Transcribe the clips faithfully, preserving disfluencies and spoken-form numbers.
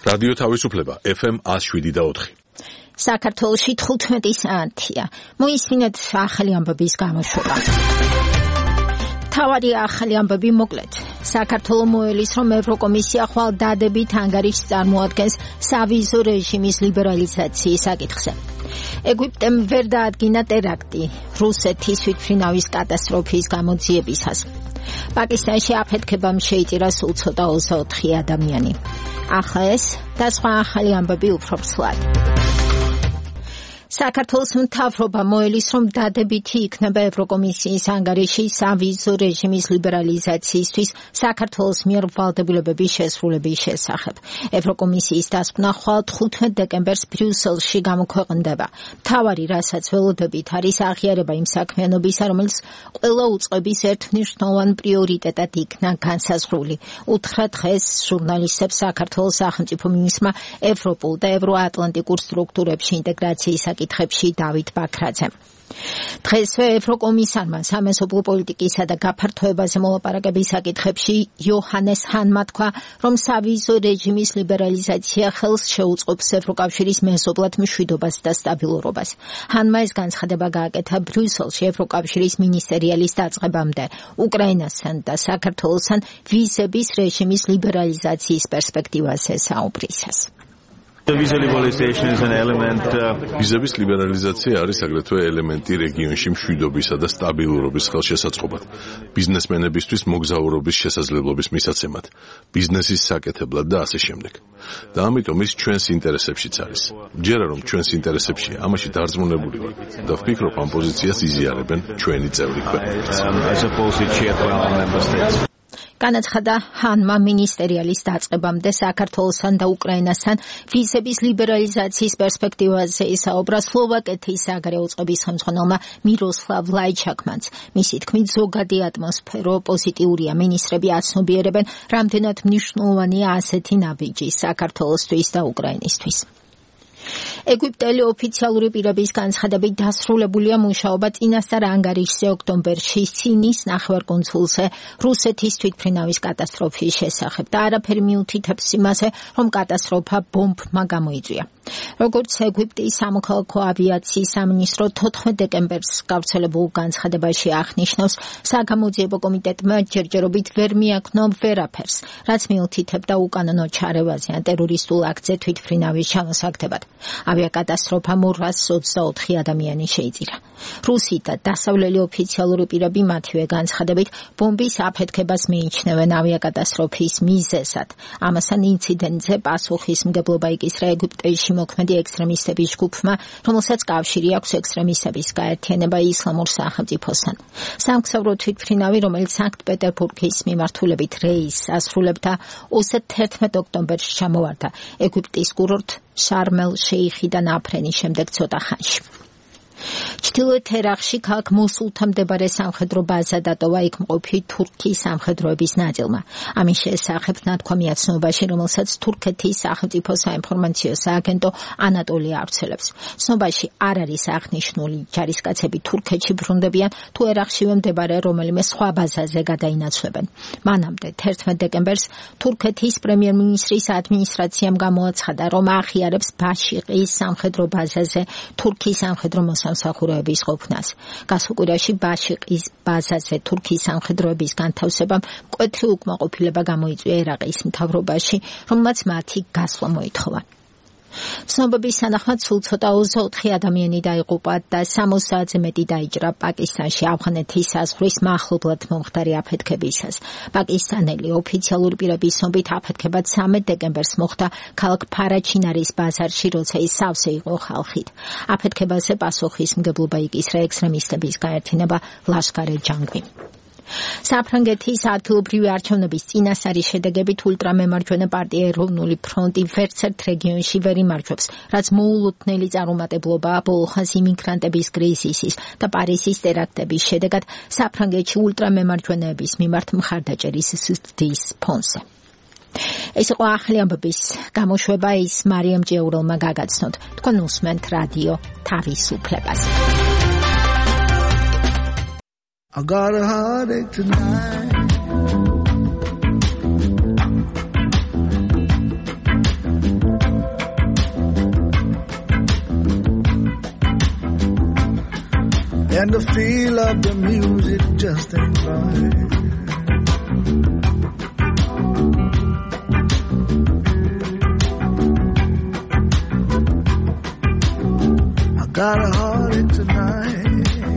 რადიო თავისუფლება ეფ ემ one oh seven და four. საქართველოში თხუთმეტი საათია. მოისმინეთ ახალი ამბების გამოშვება. თავარი ახალი ამბები მოკლედ. საქართველოს მოელის, რომ ევროკომისია ხვალ დადებით ანგარიშს წარმოადგენს სავიზო რეჟიმის ლიბერალიზაციის საკითხზე. ეგვიპტემ ვერ დაადგინა ტერაქტი რუსეთის თვითმფრინავის კატასტროფის გამოძიებისას. პაკისტანში აფეთქებამ შეიწირა სულ ცოტა ოცდაოთხი ადამიანი. ახლა ეს და სხვა ახალი ამბები უფრო ცვლად. საქართველოს მთავრობა მოელის, რომ დადებითი იქნება ევროკომისიის ანგარიში სავიზო რეჟიმის ლიბერალიზაციისთვის საქართველოს მიერ ვალდებულებების შესრულების შესახებ. ევროკომისიის დასკვნა ხვალ თხუთმეტ დეკემბერს ბრიუსელში გამოქვეყნდება. მთავარი, რასაც ველოდებით, არის აღიარება იმ საქმიანობისა, რომელიც ყველა უწყების ერთმნიშვნელოვან პრიორიტეტად იქნა განსაზღვრული. უთხრა დღეს ჟურნალისტებს საქართველოს სახელმწიფო მინისტრმა ევროპულ და ევროატლანტიკურ სტრუქტურებში ინტეგრაციის საკითხებში დავით ბაქრაძემ. დღესვე ევროკომისარმა სამეზობლო პოლიტიკისა და გაფართოებაზე მოლაპარაკების საკითხებში იოჰანეს ჰანმა თქვა, რომ სავიზო რეჟიმის ლიბერალიზაცია ხელს შეუწყობს ევროკავშირის მეზობლად მშვიდობას და სტაბილურობას. ჰანმა ეს განცხადება გააკეთა ბრიუსელში ევროკავშირის მინისტერიალის დაწყებამდე უკრაინასთან და საქართველოსთან ვიზების რეჟიმის ლიბერალიზაციის პერსპექტივაზე საუბრისას. ვიზების ლიბერალიზაცია არის აგრეთვე ელემენტი რეგიონში მშვიდობისა და სტაბილურობის ხელშესაწყობად, ბიზნესმენებისთვის მოგზაურობის შესაძლებლობის მისაცემად, ბიზნესის საკეთებლად და ასე შემდეგ. და ამიტომ ის ჩვენს ინტერესებშიც არის. მჯერა რომ ჩვენს ინტერესებშია, ამაში დარწმუნებული ვარ და ვფიქრობ ამ პოზიციას იზიარებენ ჩვენი წევრი ქვეყნებიც. განაცხადა ჰანმა მინისტერიალის დაწყებამდე საქართველოსთან და უკრაინასთან ვიზების ლიბერალიზაციის პერსპექტივაზე ისაუბრა სლოვაკეთის საგარეო წყობის ხელმძღვანელმა მიროსლავ ლაიჩაკმანს. მისი თქმით, ზოგადი ატმოსფერო პოზიტიურია. მინისტრები აცნობიერებენ, რამდენად მნიშვნელოვანია ასეთი ნაბიჯი საქართველოსთვის და უკრაინისთვის. ეგვიპტელი ოფიციალური პირების განცხადებით დასრულებულია მუშაობა წინასწარ ანგარიშზე ოქტომბერში სინის ნახევარკუნძულზე რუსეთის თვითმფრინავის კატასტროფის შესახებ და არაფერი მიუთითებს იმაზე, რომ კატასტროფა ბომბმა გამოიწვია. როგორც ეგვიპტის სამოქალაქო ავიაციის სამინისტრო თოთხმეტ დეკემბერს გავრცელებულ განცხადებაში აღნიშნავს, საგამოძიებო კომიტეტმა ჯერჯერობით ვერ მიაქნა ვერაფერს, რაც მიუთითებდა უკანონო ჩარევაზე ან ტერორისტულ აქტზე თვითმფრინავის ჩამოსაგდებად. ავიაკატასტროფამ ორასი ოცდაოთხი ადამიანი შეიწირა. რუსი და დასავლელი ოფიციალური პირები მათივე განცხადებით ბომბის აფეთქებას მიიჩნევენ ავიაკატასტროფის მიზეზად. ამასთან ინციდენტზე პასუხისმგებლობა იკისრა ეგვიპტეში მოქმედი ექსტრემისტების ჯგუფმა, რომელსაც კავშირი აქვს ექსტრემისტების გაერთიანება ისლამურ სახელმწიფოსთან. სამგზავრო თვითმფრინავი, რომელიც სანქტ-პეტერბურგის მიმართულებით რეისს ასრულებდა, ოცდაათი ოქტომბერს ჩამოვარდა ეგვიპტის კურორტ შარმელ შეიხიდან აფრენის შემდეგ ცოტა ხანში. ჩრდილოეთ ერაყში ქალაქ მოსულთან მდებარე სამხედრო ბაზა დატოვა იქ მყოფი თურქიის სამხედროების ნაწილმა. ამის შესახებ ნათქვამია ცნობაში, რომელსაც თურქეთის სახელმწიფო საინფორმაციო სააგენტო ანატოლია ავრცელებს. ცნობაში არ არის აღნიშნული ჯარისკაცები თურქეთში ბრუნდებიან თუ ერაყშივე მდებარე რომელიმე სხვა ბაზაზე გადაინაცვლებენ. მანამდე თერთმეტ დეკემბერს თურქეთის პრემიერ-მინისტრის ადმინისტრაციამ გამოაცხადა, რომ აღიარებს ბაშიყის სამხედრო ბაზაზე თურქიის სამხედრო მოსამსახურეების ყოფნას. გასულ კვირაში ბაშიყის ბაზაზე თურქიის სამხედროების განთავსებამ მკვეთრი უკმაყოფილება გამოიწვია ერაყის მთავრობაში, რომელმაც მათი გასვლა მოითხოვა. ცნობების თანახმად სულ ცოტა ოცდაოთხი ადამიანი დაიღუპა და სამოცდაათზე მეტი დაიჭრა პაკისტანში ავღანეთის საზღვრის მახლობლად მომხდარი აფეთქებისას. პაკისტანელი ოფიციალური პირების ცნობით აფეთქება ცამეტ დეკემბერს მოხდა ქალაქ ფარაჩინარის ბაზარში, როცა ის სავსე იყო ხალხით. აფეთქებაზე პასუხისმგებლობა იკისრა ექსტრემისტების გაერთიანება ლაშქარ-ე ჯანგვი. საფრანგეთის ადგილობრივი არჩევნების წინასწარი შედეგებით ულტრამემარჯვენე პარტია ეროვნული ფრონტი ვერცერთ რეგიონში ვერ იმარჯვებს, რაც მოულოდნელი წარუმატებლობაა ბოლო ხანს იმიგრანტების კრიზისის და პარიზის ტერაქტების შედეგად საფრანგეთში ულტრამემარჯვენეების მიმართ მხარდაჭერის ზრდის ფონზე. ეს იყო ახალი ამბების გამოშვება, ის მარიამ ჭიაურელმა გაგაცნოთ. თქვენ უსმენთ რადიო თავისუფლებას. I got a heartache tonight. the feel of the music just ain't right. I got a heartache tonight.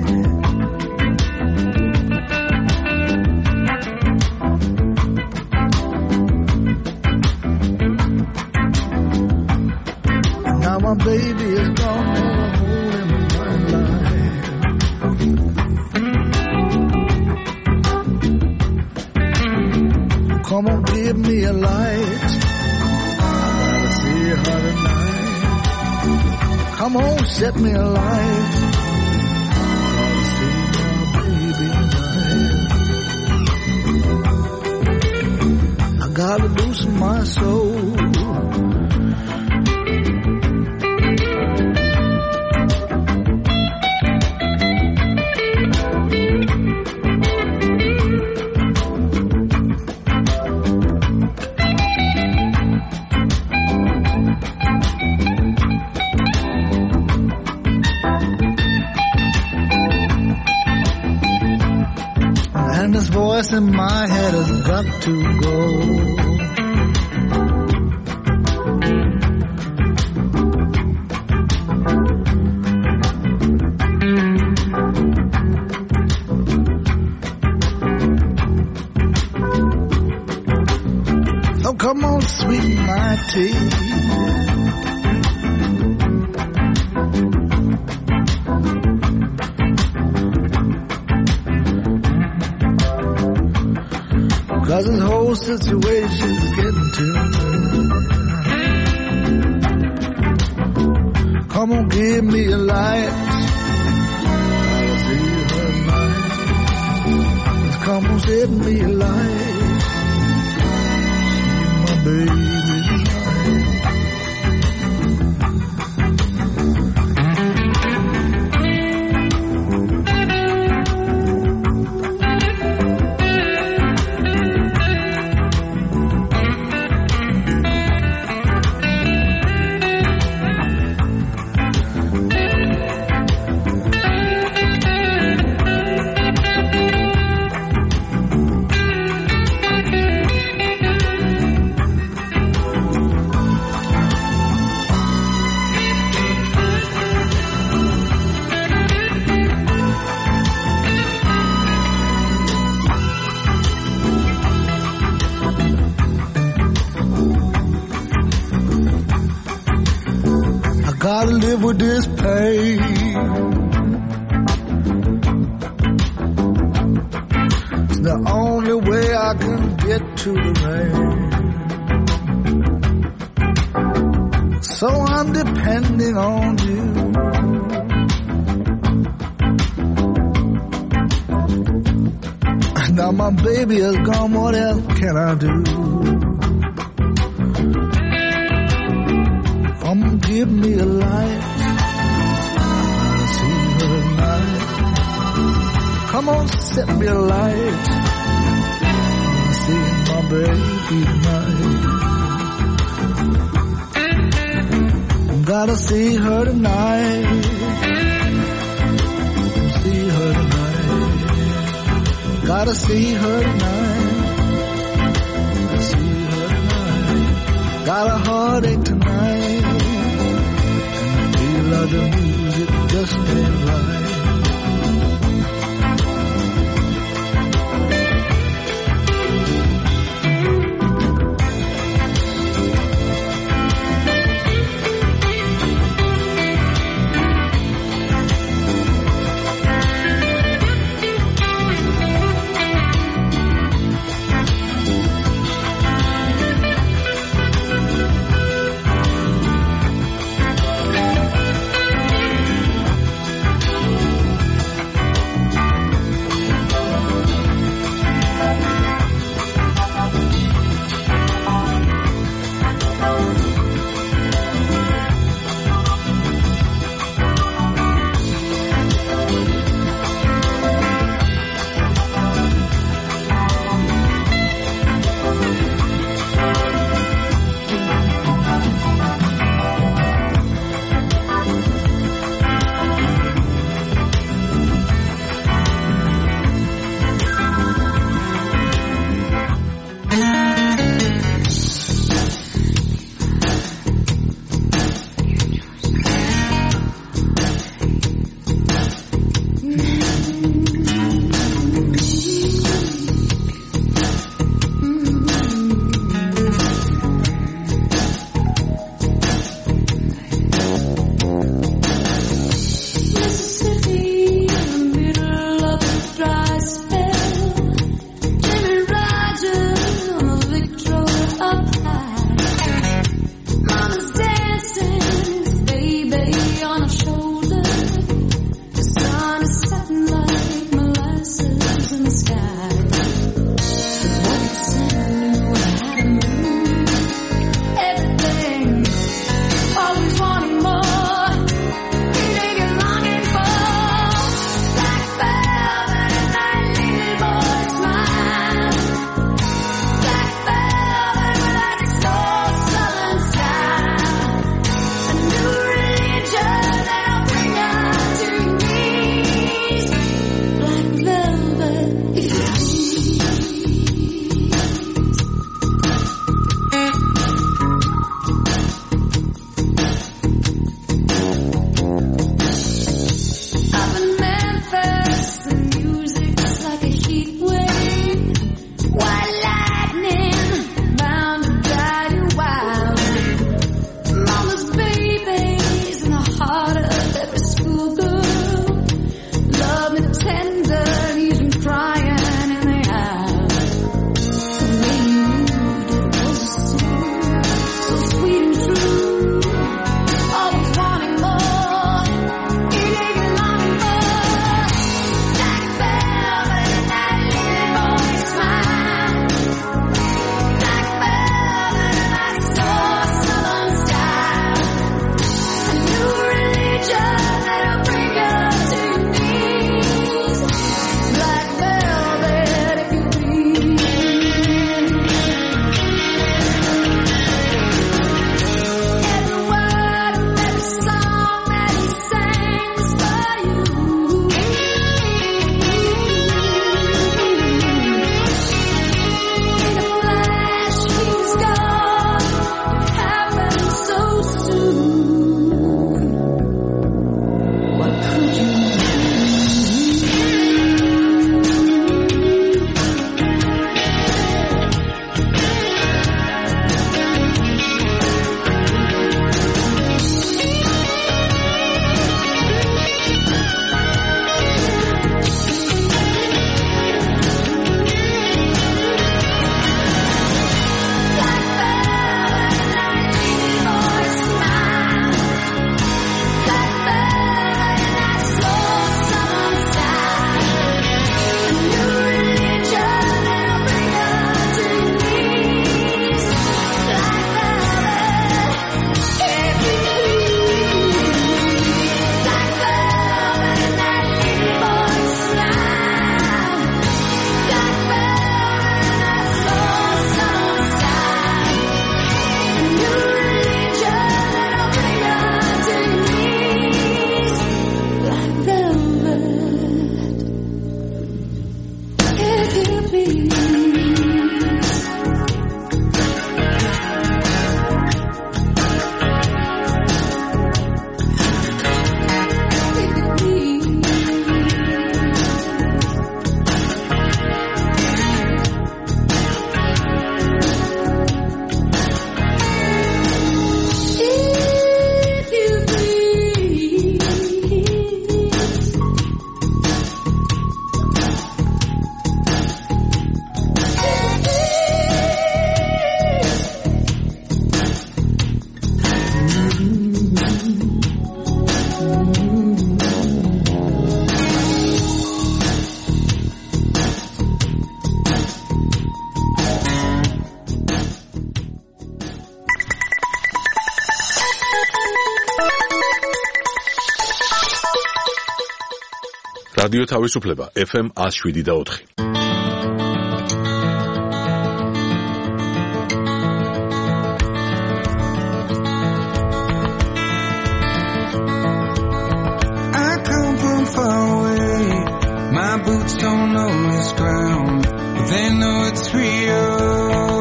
And now my baby is gone. Come on, give me a light. I gotta see her tonight. Come on, set me a light. I gotta see my baby tonight. I gotta loosen my soul. And this voice in my head has got to go. So come on, sweeten my tea. Cause this whole situation's getting to me. Come on, give me a light. I'll see her tonight. Come on, set me a light. See my baby gotta live with this pain. It's the only way I can get to the rain. So I'm depending on you. Now my baby is gone, what else can I do? Come give me a light. I see her tonight. Come on, set me a light. I see my baby tonight. Gotta see her tonight. See her tonight. Gotta see her tonight. See her tonight. Got a heartache tonight. The music just ain't right. რადიო თავისუფლება ეფ ემ one oh seven და four. I come from far away. My boots don't know this ground, but they know it's real.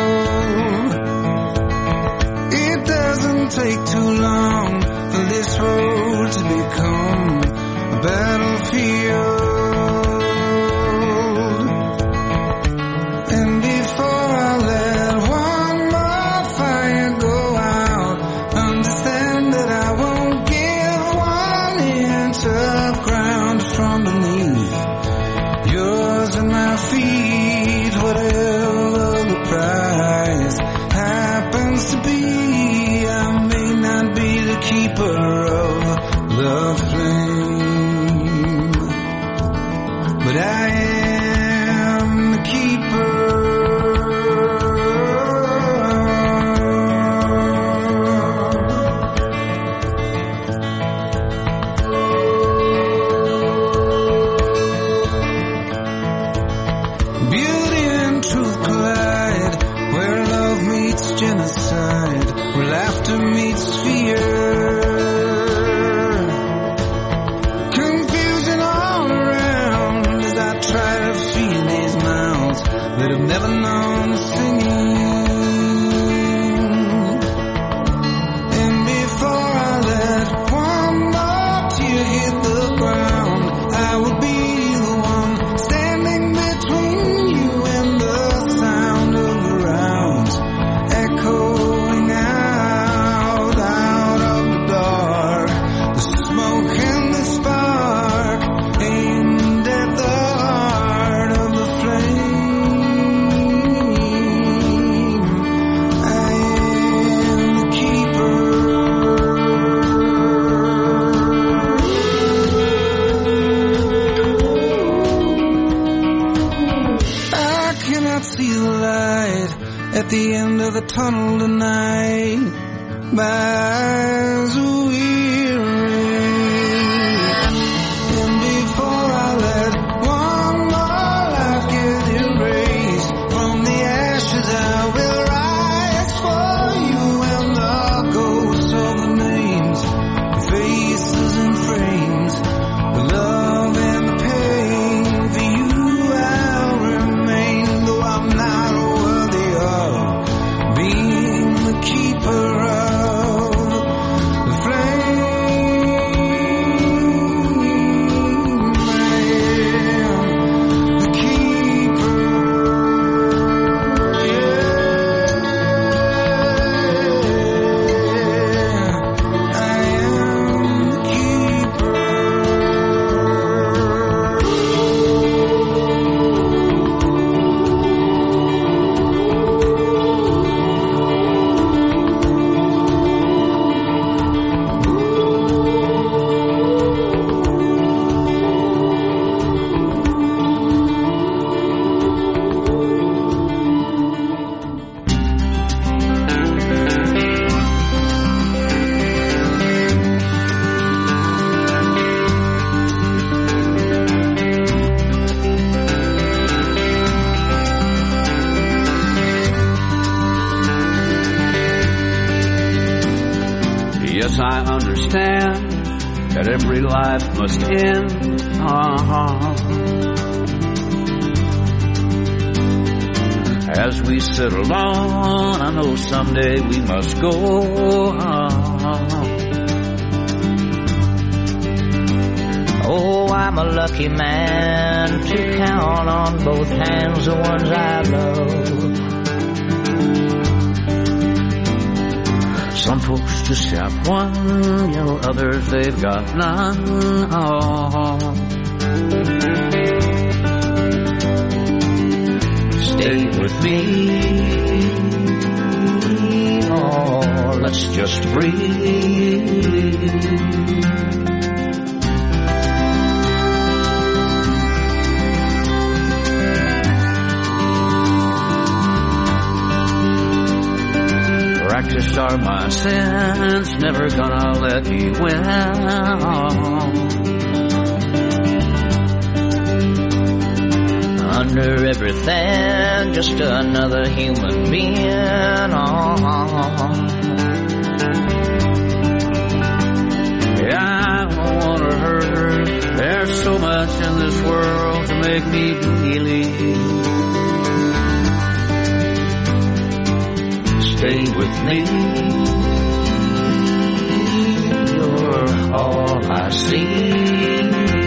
It doesn't take too long for this road to become a battlefield. And before I let one more fire go out, understand that I won't give one inch of ground from beneath yours and my feet. Whatever the price happens to be, I may not be the keeper of the flame, but I am at the end of the tunnel tonight. My eyes are weary, and before I let one more life get erased from the ashes, I will rise for you and the ghosts of the names, faces and frames, the love and the pain. For you I'll remain, though I'm not worthy of being the keeper of the flame. I am the keeper, yeah. I am the keeper. Yes, I understand that every life must end. Uh-huh. As we settle on, I know someday we must go. Uh-huh. Oh, I'm a lucky man to count on both hands the ones I love. Some folks just have one, you know, others they've got none. Oh. Stay with me, oh, let's just breathe. Practice are my sins, never gonna let me win. Under everything, just another human being. Oh. Yeah, I don't wanna hurt her. There's so much in this world to make me believe. Stay with me, you're all I see.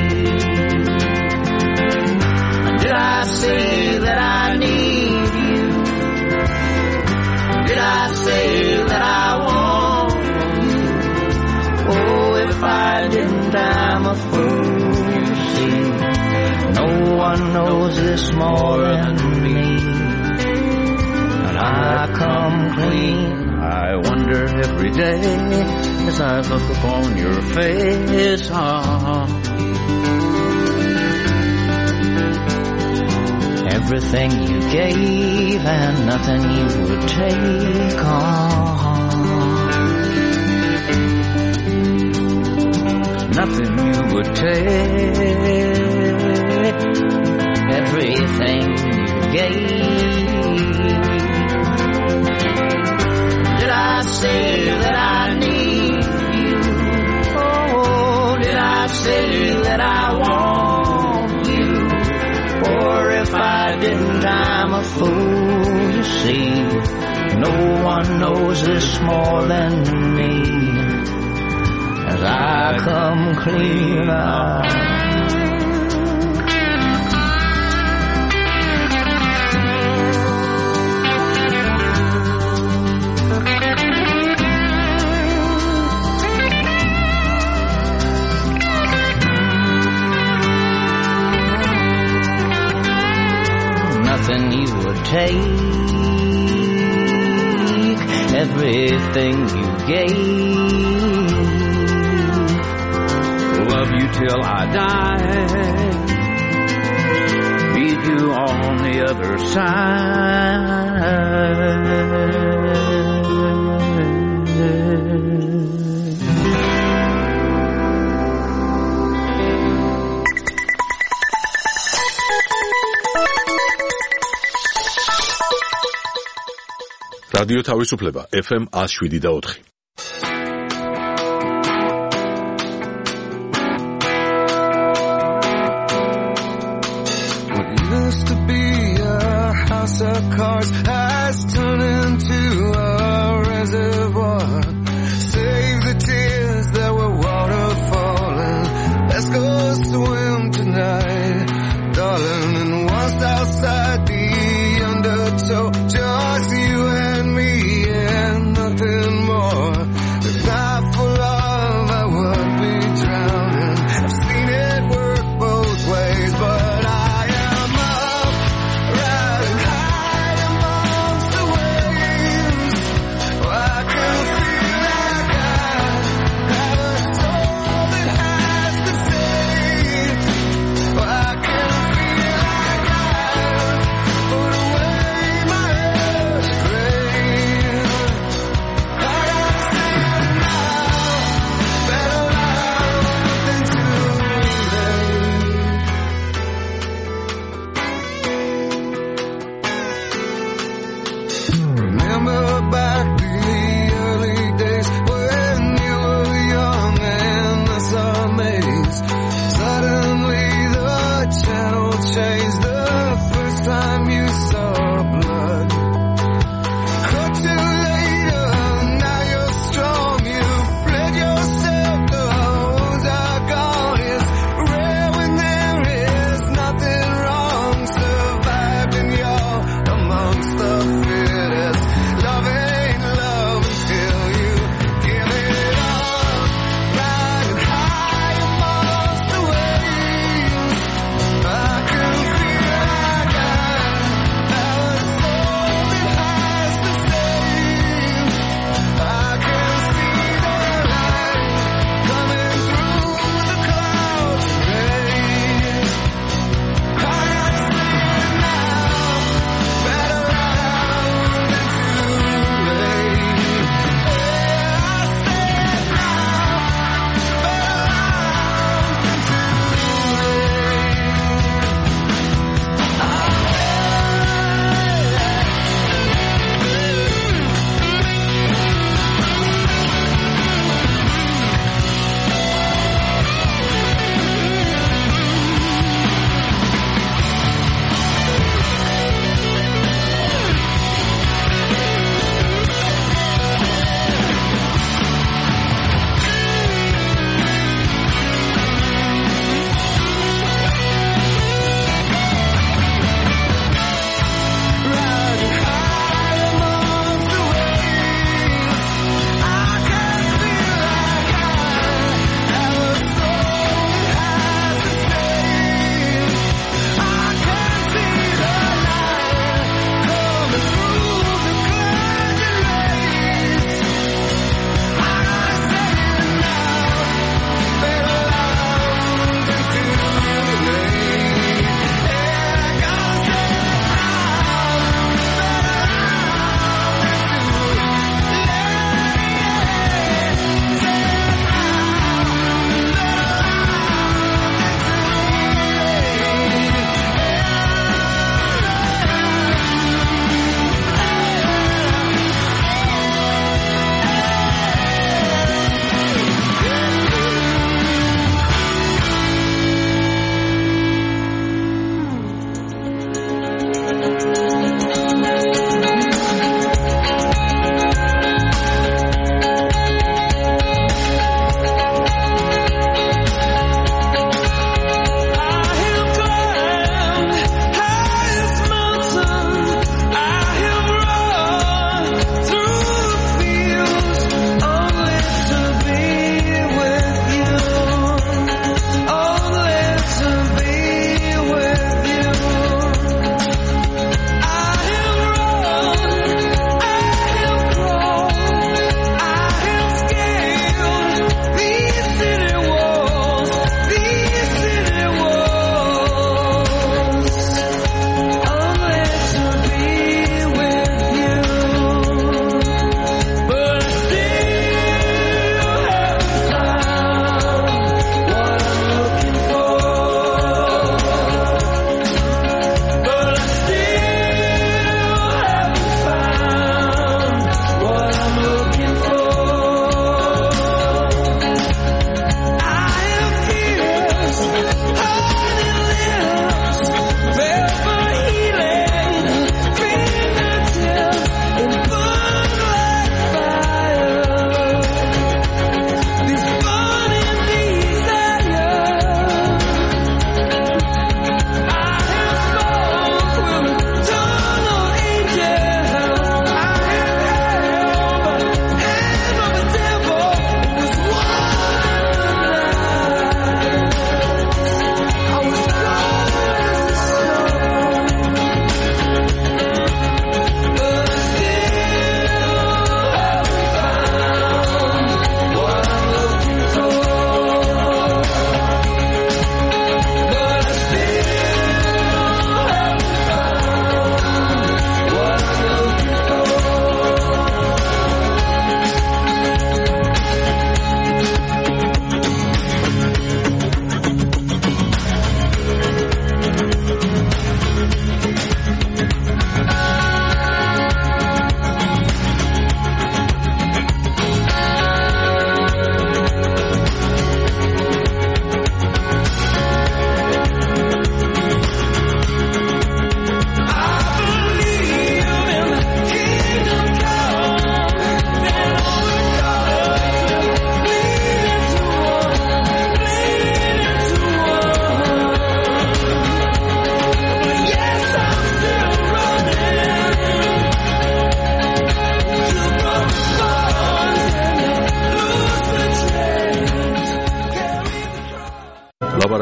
Did I say that I need you? Did I say that I want you? Oh, if I didn't, I'm a fool, you see. No one knows this more than me. I come clean. I wonder every day as I look upon your face. Oh. Everything you gave and nothing you would take. Oh. Nothing you would take. Everything you gave. Did I say that I need you? Oh, did I say that I want you? Or if I didn't, I'm a fool, you see. No one knows this more than me. As I come clean out. Nothing you would take, everything you gave. Love you till I die, feed you only the other side. რადიო თავისუფლება ეფ ემ one oh seven და four. What used to be a house of cards has turned into a reservoir. Save the tears that were waterfalling. Let's go swim tonight, darling. And once outside the undertow, just you and me and nothing more. If not for love, I would be drowning. I've seen it work both ways, but I am up, riding high amongst the waves. Oh, I can feel like I have a soul that has to fade. Oh, I can feel like I put away my head.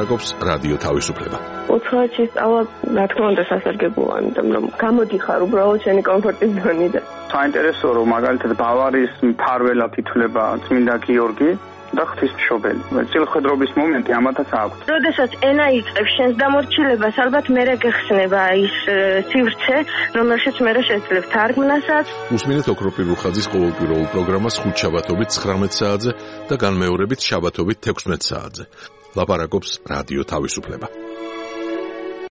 ლაპარაკობს რადიო თავისუფლება. უცხოეთში სწავლა, რა თქმა უნდა, სასარგებლოა, იმიტომ რომ გამოდიხარ უბრალოდ შენი კომფორტის ზონიდან. საინტერესოა, რომ მაგალითად ბავარიის მფარველად ითვლება წმინდა გიორგი და ღვთისმშობელი. წილხედრობის მომენტი ამათაც აქვს. როდესაც ენა იწყებს შენს დამორჩილებას, ალბათ მერე გეხსნება ის სივრცე, რომელშიც მერე შეძლებ თარგმნასაც. უსმინეთ ოქროპირ უხაძის ყოველკვირეულ პროგრამას ხუთ შაბათობით ცხრამეტ საათზე და განმეორებით შაბათობით თექვსმეტ საათზე. ლაპარაკობს რადიო თავისუფლება.